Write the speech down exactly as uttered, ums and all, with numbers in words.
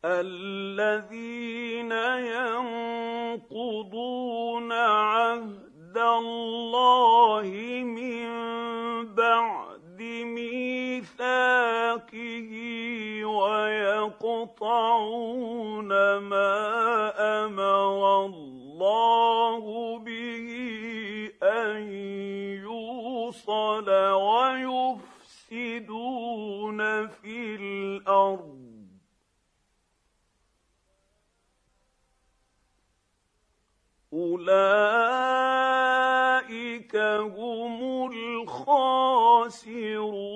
الذين ينقضون عهد الله من بعد ميثاقه ويقطعون ما أمر الله به أن يوصل ويفسدون في الأرض أولئك هم الخاسرون